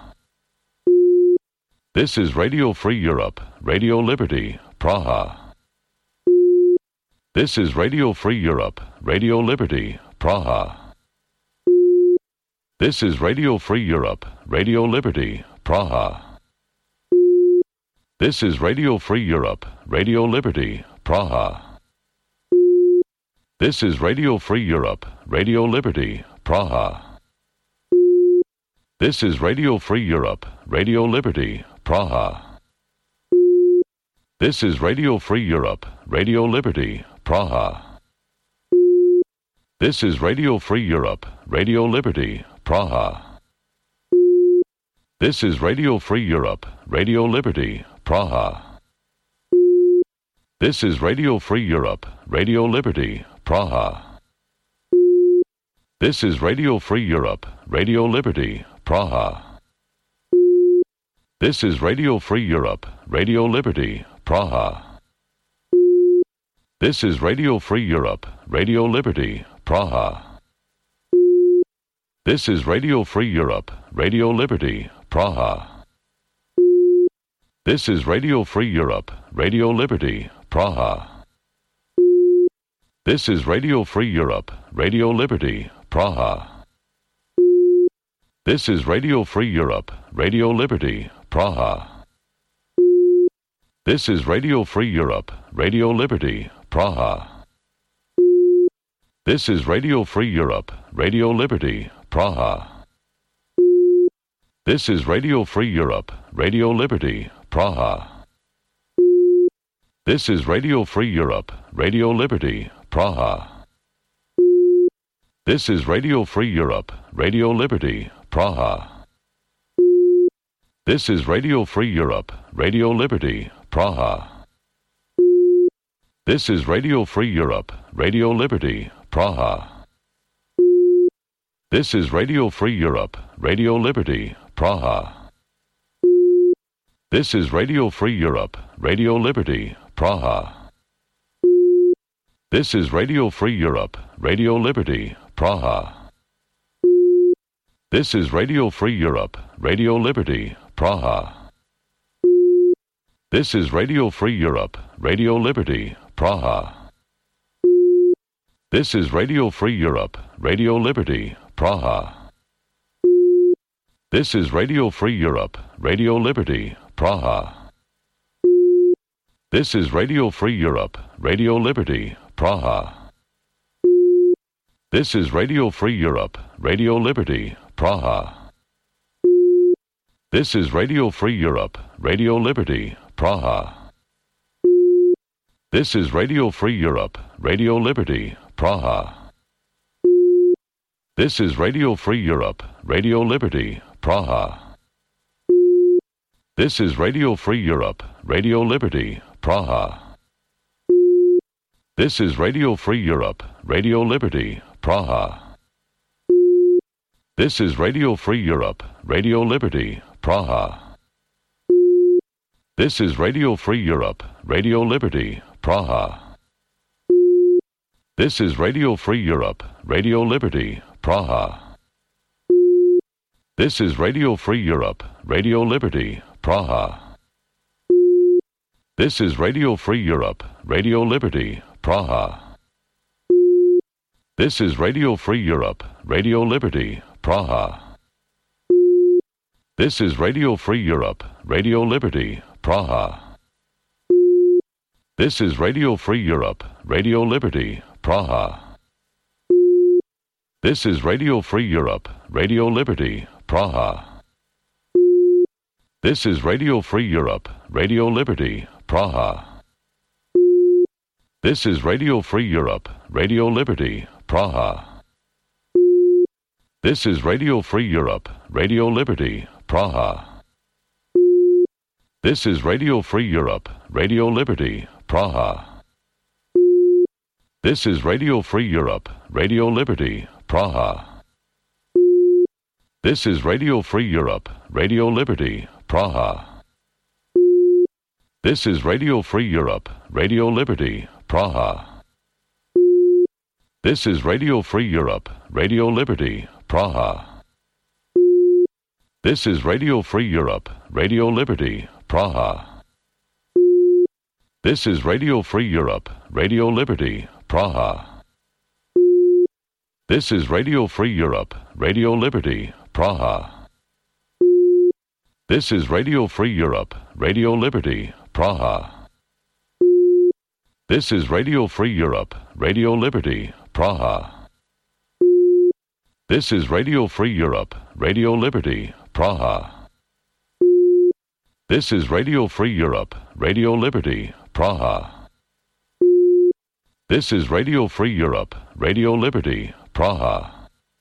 This is Radio Free Europe, Radio Liberty, Praha. This is Radio Free Europe, Radio Liberty, Praha. This is Radio Free Europe, Radio Liberty, Praha. This is Radio Free Europe, Radio Liberty, Praha. This is Radio Free Europe, Radio Liberty, Praha. This is Radio Free Europe, Radio Liberty, Praha. This is Radio Free Europe, Radio Liberty, Praha. This is Radio Free Europe, Radio Liberty, Praha. This is Radio Free Europe, Radio Liberty, Praha. This is Radio Free Europe, Radio Liberty, Praha. This is Radio Free Europe, Radio Liberty, Praha. This is Radio Free Europe, Radio Liberty, Praha. This is Radio Free Europe, Radio Liberty, Praha. This is Radio Free Europe, Radio Liberty, Praha. This is Radio Free Europe, Radio Liberty, Praha. This is Radio Free Europe, Radio Liberty, Praha. This is Radio Free Europe, Radio Liberty, Praha. This is Radio Free Europe, Radio Liberty, Praha. This is Radio Free Europe, Radio Liberty, Praha. This is Radio Free Europe, Radio Liberty, Praha. This is Radio Free Europe, Radio Liberty, Praha. This is Radio Free Europe, Radio Liberty, Praha. This is Radio Free Europe, Radio Liberty, Praha. This is Radio Free Europe, Radio Liberty, Praha. This is Radio Free Europe, Radio Liberty, Praha. This is Radio Free Europe, Radio Liberty, Praha. This is Radio Free Europe, Radio Liberty, Praha. This is Radio Free Europe, Radio Liberty, Praha. This is Radio Free Europe, Radio Liberty, Praha. This is Radio Free Europe, Radio Liberty, Praha. This is Radio Free Europe, Radio Liberty, Praha. This is Radio Free Europe, Radio Liberty, Praha. This is Radio Free Europe, Radio Liberty, Praha. This is Radio Free Europe, Radio Liberty, Praha. This is Radio Free Europe, Radio Liberty, Praha. This is Radio Free Europe, Radio Liberty, Praha. This is Radio Free Europe, Radio Liberty, Praha. This is Radio Free Europe, Radio Liberty, Praha. This is Radio Free Europe, Radio Liberty, Praha. This is Radio Free Europe, Radio Liberty, Praha. This is Radio Free Europe, Radio Liberty, Praha. This is Radio Free Europe, Radio Liberty, Praha. This is Radio Free Europe, Radio Liberty, Praha. This is Radio Free Europe, Radio Liberty, Praha. This is Radio Free Europe, Radio Liberty, Praha. This is Radio Free Europe, Radio Liberty, Praha. This is Radio Free Europe, Radio Liberty, Praha. This is Radio Free Europe, Radio Liberty, Praha. This is Radio Free Europe, Radio Liberty, Praha. This is Radio Free Europe, Radio Liberty, Praha. This is Radio Free Europe, Radio Liberty, Praha. This is Radio Free Europe, Radio Liberty, Praha. This is Radio Free Europe, Radio Liberty, Praha. This is Radio Free Europe, Radio Liberty, Praha. This is Radio Free Europe, Radio Liberty, Praha. This is Radio Free Europe, Radio Liberty, Praha. This is Radio Free Europe, Radio Liberty, Praha. This is Radio Free Europe, Radio Liberty, Praha. This is Radio Free Europe, Radio Liberty, Praha. This is Radio Free Europe, Radio Liberty, Praha. This is Radio Free Europe, Radio Liberty, Praha. This is Radio Free Europe, Radio Liberty, Praha. This is Radio Free Europe, Radio Liberty, Praha.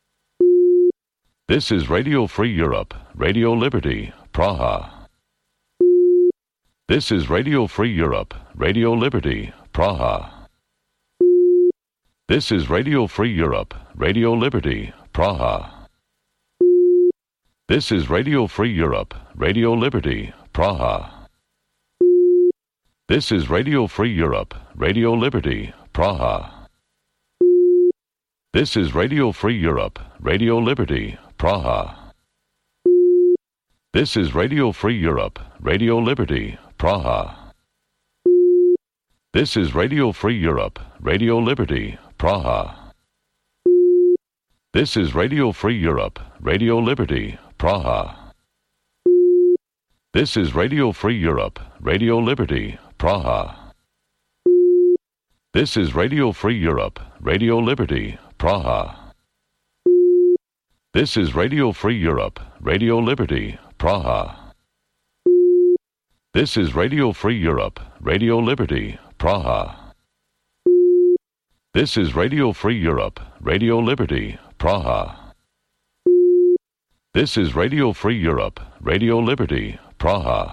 This is Radio Free Europe, Radio Liberty, Praha. This is Radio Free Europe, Radio Liberty, Praha. This is Radio Free Europe, Radio Liberty, Praha. This is Radio Free Europe, Radio Liberty, Praha. This is Radio Free Europe, Radio Liberty, Praha. This is Radio Free Europe, Radio Liberty, Praha. This is Radio Free Europe, Radio Liberty, Praha. This is Radio Free Europe, Radio Liberty, Praha. This is Radio Free Europe, Radio Liberty, Praha. This is Radio Free Europe, Radio Liberty, Praha. This is Radio Free Europe, Radio Liberty, Praha. This is Radio Free Europe, Radio Liberty, Praha. This is Radio Free Europe, Radio Liberty, Praha. This is Radio Free Europe, Radio Liberty, Praha. This is Radio Free Europe, Radio Liberty, Praha.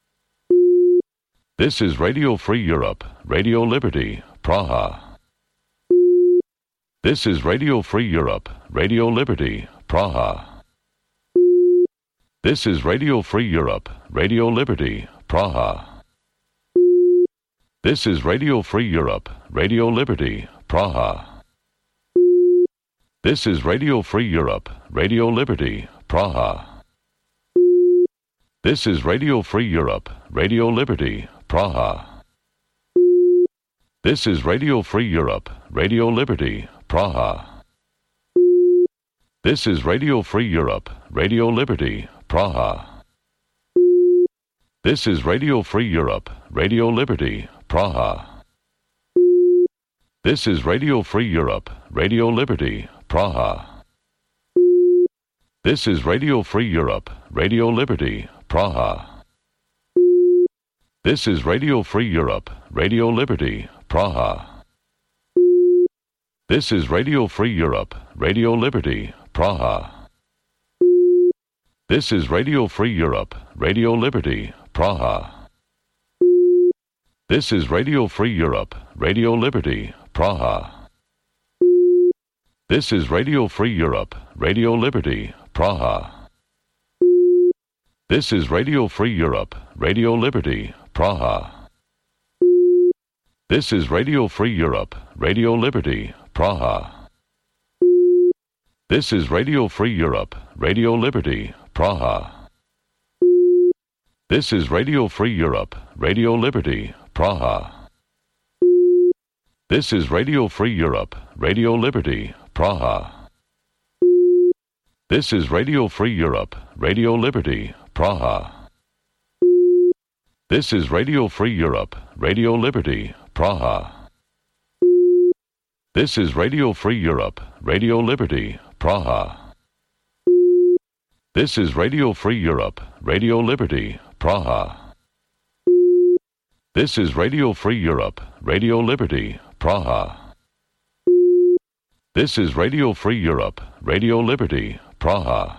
This is Radio Free Europe, Radio Liberty, Praha. This is Radio Free Europe, Radio Liberty, Praha. This is Radio Free Europe, Radio Liberty, Praha. This is Radio Free Europe, Radio Liberty, Praha. This is Radio Free Europe, Radio Liberty, Praha. This is Radio Free Europe, Radio Liberty, Praha. This is Radio Free Europe, Radio Liberty, Praha. This is Radio Free Europe, Radio Liberty, Praha. This is Radio Free Europe, Radio Liberty, Praha. This is Radio Free Europe, Radio Liberty, Praha. This is Radio Free Europe, Radio Liberty, Praha. This is Radio Free Europe, Radio Liberty, Praha. This is Radio Free Europe, Radio Liberty, Praha. This is Radio Free Europe, Radio Liberty, Praha. This is Radio Free Europe, Radio Liberty, Praha. This is Radio Free Europe, Radio Liberty, Praha. This is Radio Free Europe, Radio Liberty, Praha. This is Radio Free Europe, Radio Liberty, Praha. This is Radio Free Europe, Radio Liberty, Praha. This is Radio Free Europe, Radio Liberty, Praha. This is Radio Free Europe, Radio Liberty, Praha. This is Radio Free Europe, Radio Liberty, Praha. This is Radio Free Europe, Radio Liberty, Praha. This is Radio Free Europe, Radio Liberty, Praha. This is Radio Free Europe, Radio Liberty, Praha. This is Radio Free Europe, Radio Liberty, Praha. This is Radio Free Europe, Radio Liberty, Praha.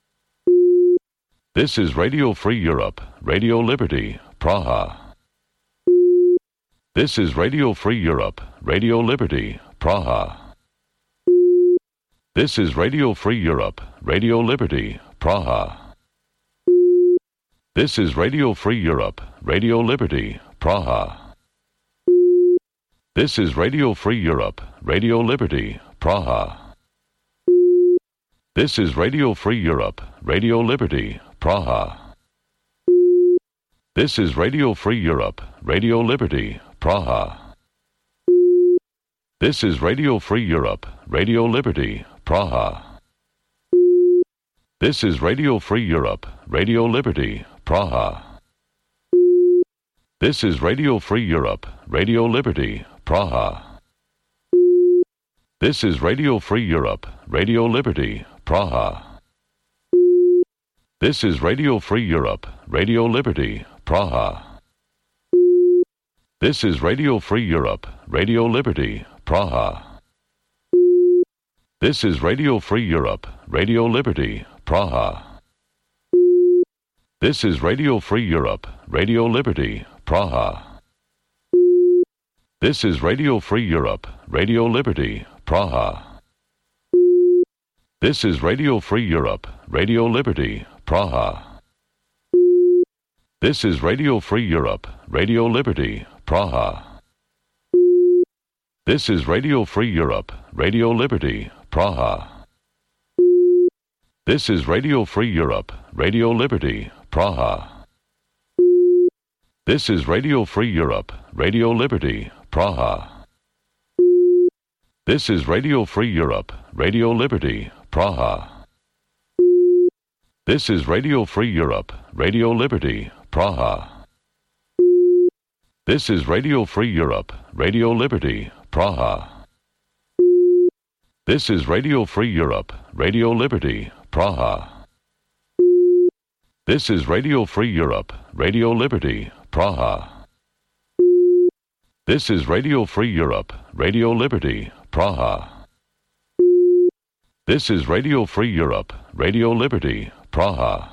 This is Radio Free Europe, Radio Liberty, Praha. This is Radio Free Europe, Radio Liberty, Praha. This is Radio Free Europe, Radio Liberty, Praha. This is Radio Free Europe, Radio Liberty, Praha. This is Radio Free Europe, Radio Liberty, Praha. This is Radio Free Europe, Radio Liberty, Praha. This is Radio Free Europe, Radio Liberty, Praha. This is Radio Free Europe, Radio Liberty, Praha. This is Radio Free Europe, Radio Liberty, Praha. This is Radio Free Europe, Radio Liberty, Praha. This is Radio Free Europe, Radio Liberty, Praha. This is Radio Free Europe, Radio Liberty, Praha. This is Radio Free Europe, Radio Liberty, Praha. This is Radio Free Europe, Radio Liberty, Praha. This is Radio Free Europe, Radio Liberty, Praha. This is Radio Free Europe, Radio Liberty, Praha. This is Radio Free Europe, Radio Liberty, Praha. This is Radio Free Europe, Radio Liberty, Praha. This is Radio Free Europe, Radio Liberty, Praha. This is Radio Free Europe, Radio Liberty, Praha. This is Radio Free Europe, Radio Liberty, Praha. This is Radio Free Europe, Radio Liberty, Praha. This is Radio Free Europe, Radio Liberty, Praha. This is Radio Free Europe, Radio Liberty, Praha. This is Radio Free Europe, Radio Liberty, Praha. This is Radio Free Europe, Radio Liberty, Praha. This is Radio Free Europe, Radio Liberty, Praha. This is Radio Free Europe, Radio Liberty, Praha.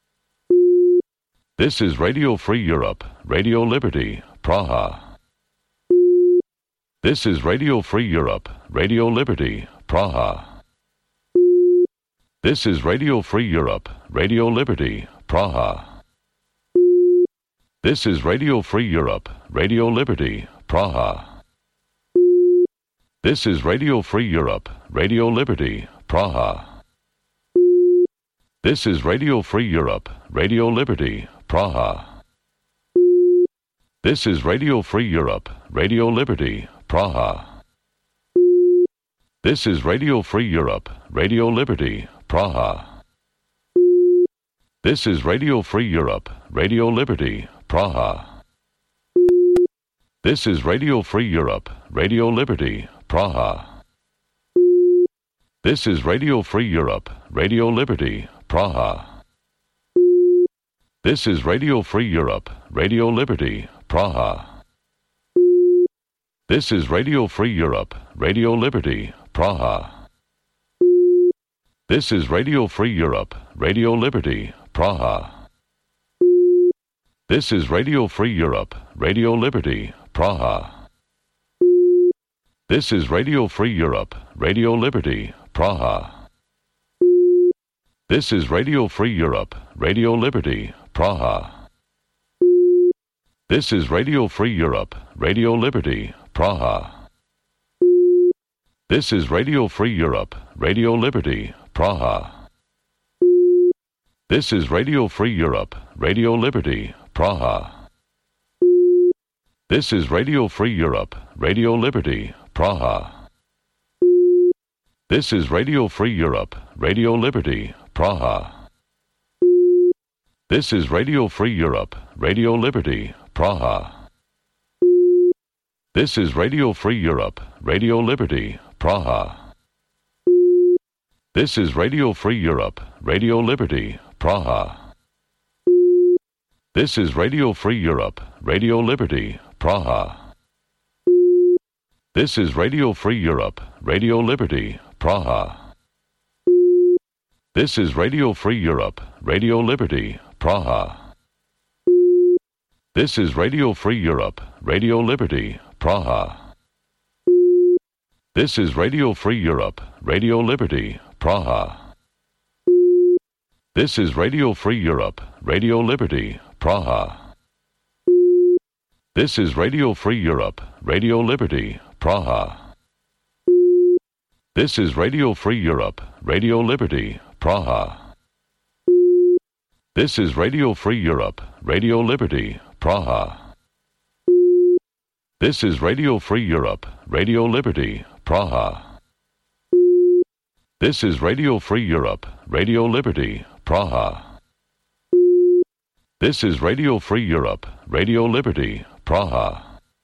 This is Radio Free Europe, Radio Liberty, Praha. This is Radio Free Europe, Radio Liberty, Praha. This is Radio Free Europe, Radio Liberty, Praha. This is Radio Free Europe, Radio Liberty, Praha. This is Radio Free Europe, Radio Liberty, Praha. This is Radio Free Europe, Radio Liberty, Praha. This is Radio Free Europe, Radio Liberty, Praha. This is Radio Free Europe, Radio Liberty, Praha. This is Radio Free Europe, Radio Liberty, Praha. This is Radio Free Europe, Radio Liberty, Praha. This is Radio Free Europe, Radio Liberty, Praha. This is Radio Free Europe, Radio Liberty, Praha. This is Radio Free Europe, Radio Liberty, Praha. This is Radio Free Europe, Radio Liberty, Praha. This is Radio Free Europe, Radio Liberty, Praha. This is Radio Free Europe, Radio Liberty, Praha. This is Radio Free Europe, Radio Liberty, Praha. This is Radio Free Europe, Radio Liberty, Praha. This is Radio Free Europe, Radio Liberty, Praha. This is Radio Free Europe, Radio Liberty, Praha. This is Radio Free Europe, Radio Liberty, Praha. This is Radio Free Europe, Radio Liberty, Praha. This is Radio Free Europe, Radio Liberty, Praha. This is Radio Free Europe, Radio Liberty, Praha. This is Radio Free Europe, Radio Liberty, Praha. This is Radio Free Europe, Radio Liberty, Praha. This is Radio Free Europe, Radio Liberty, Praha. This is Radio Free Europe, Radio Liberty, Praha. This is Radio Free Europe, Radio Liberty, Praha. This is Radio Free Europe, Radio Liberty, Praha. This is Radio Free Europe, Radio Liberty, Praha. This is Radio Free Europe, Radio Liberty, Praha. This is Radio Free Europe, Radio Liberty, Praha. This is Radio Free Europe, Radio Liberty, Praha. This is Radio Free Europe, Radio Liberty, Praha. This is Radio Free Europe, Radio Liberty, Praha. This is Radio Free Europe, Radio Liberty, Praha.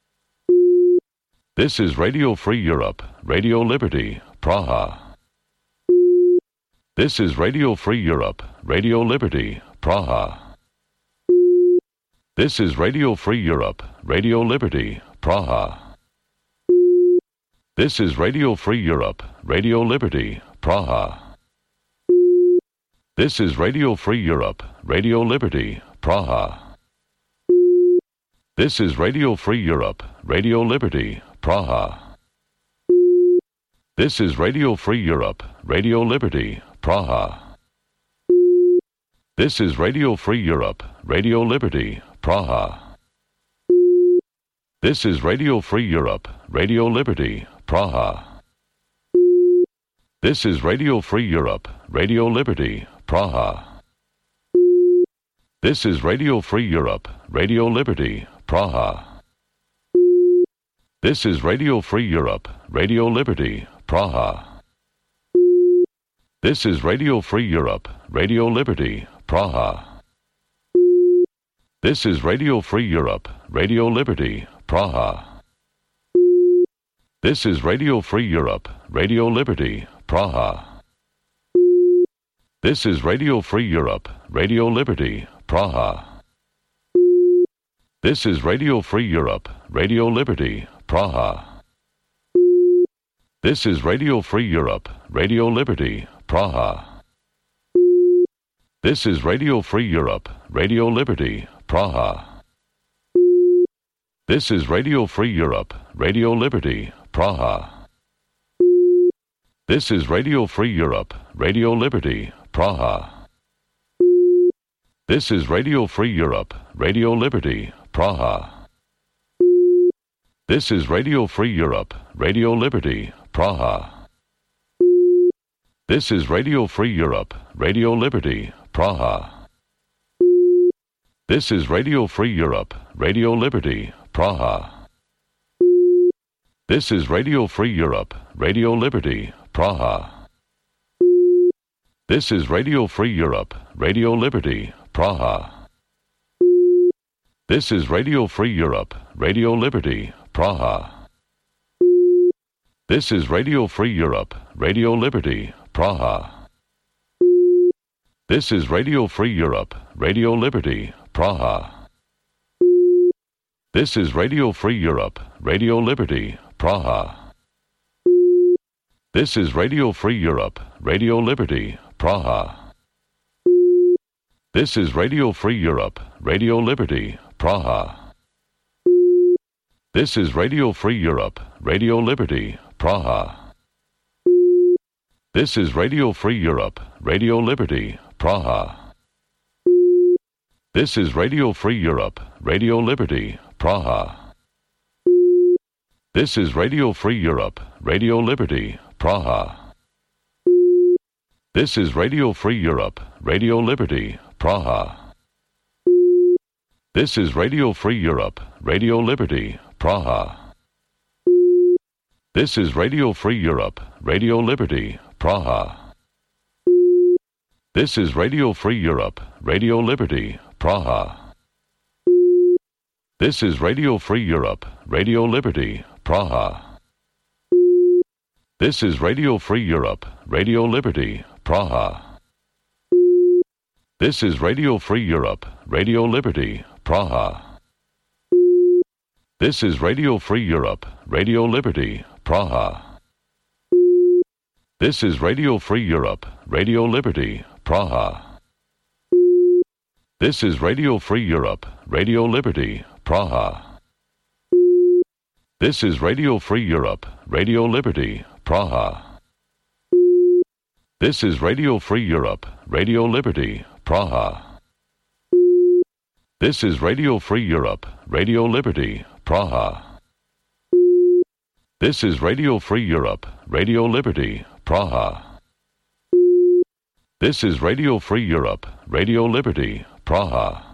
This is Radio Free Europe, Radio Liberty, Praha. This is Radio Free Europe, Radio Liberty, Praha. This is Radio Free Europe, Radio Liberty, Praha. This is Radio Free Europe, Radio Liberty, Praha. This is Radio Free Europe, Radio Liberty, Praha. This is Radio Free Europe, Radio Liberty, Praha. This is Radio Free Europe, Radio Liberty, Praha. This is Radio Free Europe, Radio Liberty, Praha. This is Radio Free Europe, Radio Liberty, Praha. This is Radio Free Europe, Radio Liberty, Praha. This is Radio Free Europe, Radio Liberty, Praha. This is Radio Free Europe, Radio Liberty, Praha. This is Radio Free Europe, Radio Liberty, Praha. This is Radio Free Europe, Radio Liberty, Praha. This is Radio Free Europe, Radio Liberty, Praha. This is Radio Free Europe, Radio Liberty, Praha. This is Radio Free Europe, Radio Liberty, Praha. This is Radio Free Europe, Radio Liberty, Praha. This is Radio Free Europe, Radio Liberty, Praha. This is Radio Free Europe, Radio Liberty, Praha. This is Radio Free Europe, Radio Liberty, Praha. This is Radio Free Europe, Radio Liberty, Praha. This is Radio Free Europe, Radio Liberty, Praha. This is Radio Free Europe, Radio Liberty, Praha. This is Radio Free Europe, Radio Liberty, Praha. This is Radio Free Europe, Radio Liberty, Praha. This is Radio Free Europe, Radio Liberty, Praha. This is Radio Free Europe, Radio Liberty, Praha. This is Radio Free Europe, Radio Liberty, Praha. This is Radio Free Europe, Radio Liberty, Praha. This is Radio Free Europe, Radio Liberty, Praha. This is Radio Free Europe, Radio Liberty, Praha. This is Radio Free Europe, Radio Liberty, Praha. This is Radio Free Europe, Radio Liberty, Praha. This is Radio Free Europe, Radio Liberty, Praha. This is Radio Free Europe, Radio Liberty, Praha. This is Radio Free Europe, Radio Liberty, Praha. This is Radio Free Europe, Radio Liberty, Praha. This is Radio Free Europe, Radio Liberty, Praha. This is Radio Free Europe, Radio Liberty, Praha. This is Radio Free Europe, Radio Liberty, Praha. This is Radio Free Europe, Radio Liberty, Praha. This is Radio Free Europe, Radio Liberty, Praha. This is Radio Free Europe, Radio Liberty, Praha. This is Radio Free Europe, Radio Liberty, Praha. This is Radio Free Europe, Radio Liberty, Praha. This is Radio Free Europe, Radio Liberty, Praha. This is Radio Free Europe, Radio Liberty, Praha. This is Radio Free Europe, Radio Liberty, Praha. This is Radio Free Europe, Radio Liberty, Praha. This is Radio Free Europe, Radio Liberty, Praha. This is Radio Free Europe, Radio Liberty, Praha.